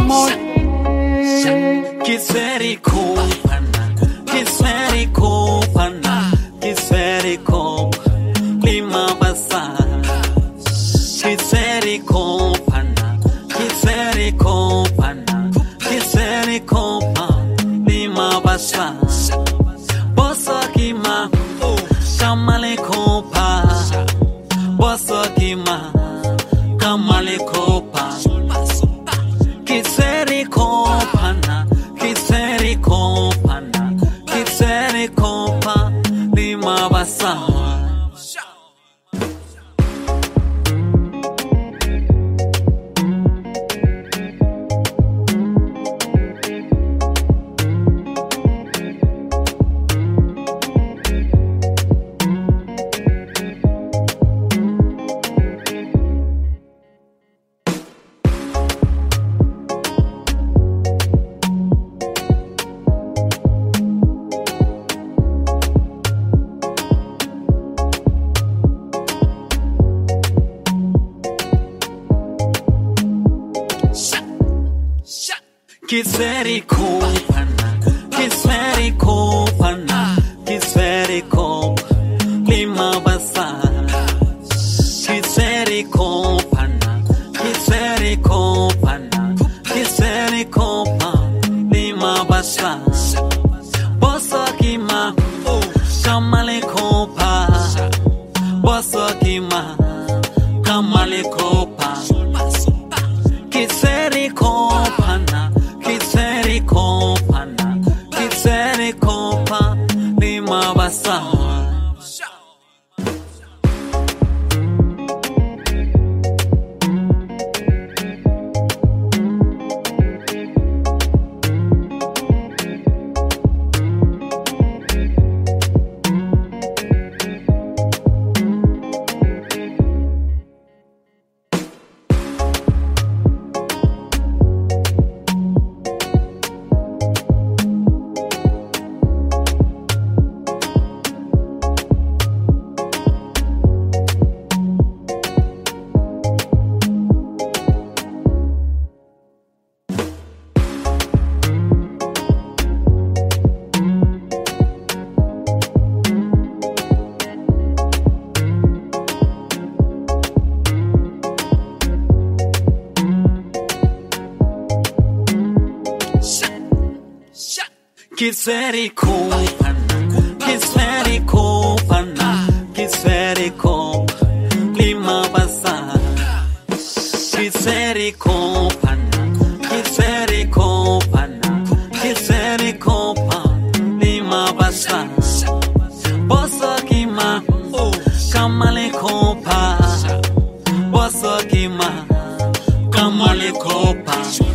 amor. Kiswahili kupana, Kiswahili kupana, Kiswahili kupa lima basa. Kiswahili kupana, Kiswahili kupana, Kiswahili kupa lima basa. Bossa kima kamale kupa, bossa kima kamale kupa. Kiswahili kupana, Kiswahili kupana, Kiswahili kupa lima basa. Kiswahili kupana, Kiswahili kupana, Kiswahili kupa lima basa. Kiswahili kupana, Kiswahili kupana, Kiswahili kupa lima basa. Bossa kima kamale kupa, bossa kima kamale kupa. Kiswahili kupana, Kiswahili kupana, Kiswahili kupa lima basa. Kiswahili kupana, Kiswahili kupana, Kiswahili kupa lima basa. Kiswahili kupana, Kiswahili kupana, Kiswahili kupa lima basa. Bossa kima kamale kupa, bossa kima kamale kupa.